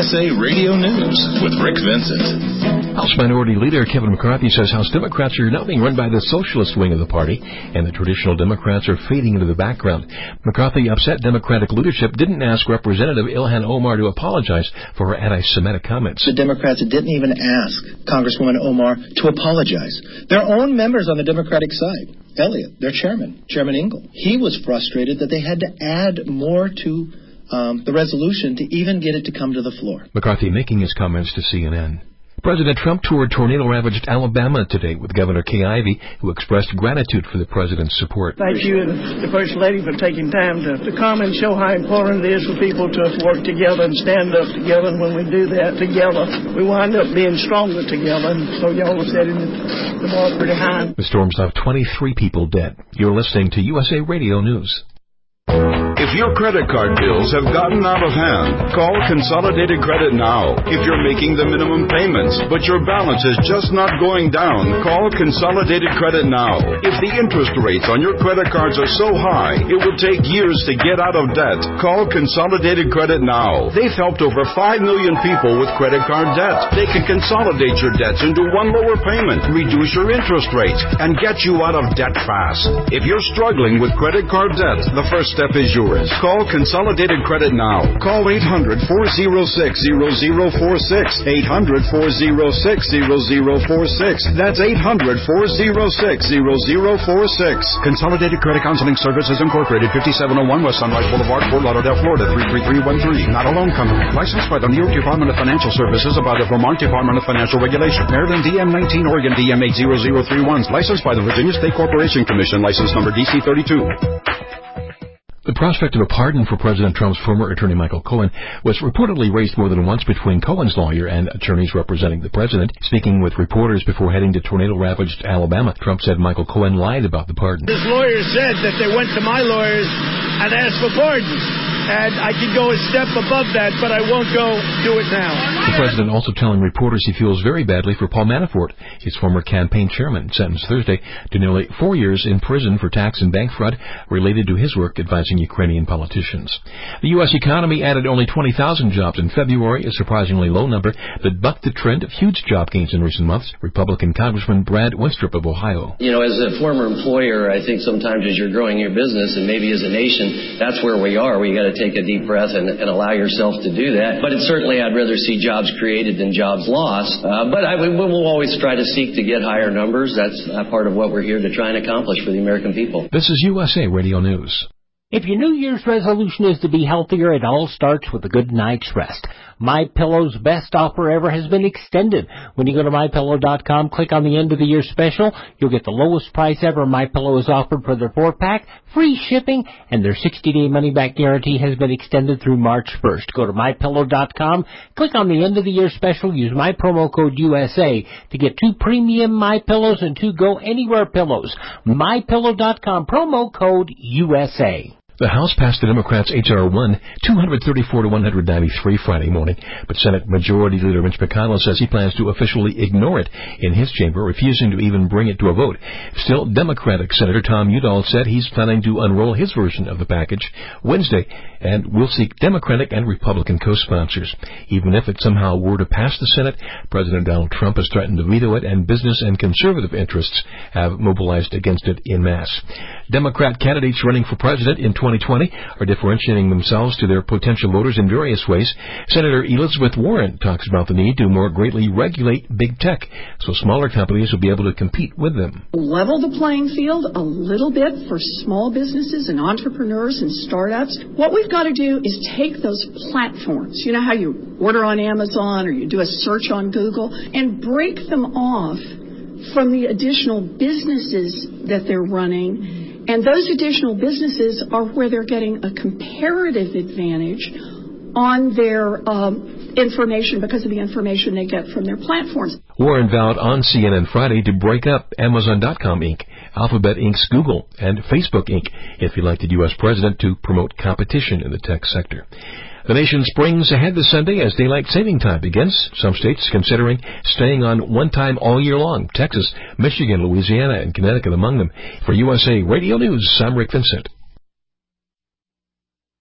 USA Radio News with Rick Vincent. House Minority Leader Kevin McCarthy says House Democrats are now being run by the socialist wing of the party, and the traditional Democrats are fading into the background. McCarthy upset Democratic leadership didn't ask Representative Ilhan Omar to apologize for her anti-Semitic comments. The Democrats didn't even ask Congresswoman Omar to apologize. Their own members on the Democratic side, Elliott, their chairman, Chairman Ingle, he was frustrated that they had to add more to the resolution to even get it to come to the floor. McCarthy making his comments to CNN. President Trump toured tornado-ravaged Alabama today with Governor Kay Ivey, who expressed gratitude for the president's support. Thank you and the First Lady for taking time to come and show how important it is for people to work together and stand up together. And when we do that together, we wind up being stronger together. And so y'all are setting the bar pretty high. The storms left 23 people dead. You're listening to USA Radio News. If your credit card bills have gotten out of hand, call Consolidated Credit now. If you're making the minimum payments, but your balance is just not going down, call Consolidated Credit now. If the interest rates on your credit cards are so high, it will take years to get out of debt, call Consolidated Credit now. They've helped over 5 million people with credit card debt. They can consolidate your debts into one lower payment, reduce your interest rates, and get you out of debt fast. If you're struggling with credit card debt, the first step is yours. Call Consolidated Credit now. Call 800-406-0046. 800-406-0046. That's 800-406-0046. Consolidated Credit Counseling Services Incorporated, 5701 West Sunrise Boulevard, Fort Lauderdale, Florida, 33313. Not a loan company. Licensed by the New York Department of Financial Services and by the Vermont Department of Financial Regulation. Maryland DM19, Oregon DM80031. Licensed by the Virginia State Corporation Commission. License number DC32. The prospect of a pardon for President Trump's former attorney Michael Cohen was reportedly raised more than once between Cohen's lawyer and attorneys representing the president. Speaking with reporters before heading to tornado-ravaged Alabama, Trump said Michael Cohen lied about the pardon. His lawyer said that they went to my lawyers and asked for pardons. And I could go a step above that, but I won't go do it now. The president also telling reporters he feels very badly for Paul Manafort, his former campaign chairman, sentenced Thursday to nearly 4 years in prison for tax and bank fraud related to his work advising Ukrainian politicians. The U.S. economy added only 20,000 jobs in February, a surprisingly low number that bucked the trend of huge job gains in recent months. Republican Congressman Brad Wenstrup of Ohio. You know, as a former employer, I think sometimes as you're growing your business, and maybe as a nation, that's where we are. We got to take a deep breath and allow yourself to do that. But certainly I'd rather see jobs created than jobs lost. But we'll always try to seek to get higher numbers. That's part of what we're here to try and accomplish for the American people. This is USA Radio News. If your New Year's resolution is to be healthier, it all starts with a good night's rest. MyPillow's best offer ever has been extended. When you go to MyPillow.com, click on the end of the year special, you'll get the lowest price ever MyPillow has offered for their 4-pack, free shipping, and their 60-day money-back guarantee has been extended through March 1st. Go to MyPillow.com, click on the end of the year special, use my promo code USA to get 2 premium MyPillows and 2 Go Anywhere pillows. MyPillow.com, promo code USA. The House passed the Democrats' H.R. 1, 234 to 193 Friday morning, but Senate Majority Leader Mitch McConnell says he plans to officially ignore it in his chamber, refusing to even bring it to a vote. Still, Democratic Senator Tom Udall said he's planning to unroll his version of the package Wednesday and will seek Democratic and Republican co-sponsors. Even if it somehow were to pass the Senate, President Donald Trump has threatened to veto it, and business and conservative interests have mobilized against it en masse. Democrat candidates running for president in 2020 are differentiating themselves to their potential voters in various ways. Senator Elizabeth Warren talks about the need to more greatly regulate big tech so smaller companies will be able to compete with them. Level the playing field a little bit for small businesses and entrepreneurs and startups. What we've got to do is take those platforms, you know how you order on Amazon or you do a search on Google, and break them off from the additional businesses that they're running. And those additional businesses are where they're getting a comparative advantage on their information because of the information they get from their platforms. Warren vowed on CNN Friday to break up Amazon.com Inc., Alphabet Inc.'s Google, and Facebook Inc. if he elected U.S. president to promote competition in the tech sector. The nation springs ahead this Sunday as daylight saving time begins. Some states considering staying on one time all year long. Texas, Michigan, Louisiana, and Connecticut among them. For USA Radio News, I'm Rick Vincent.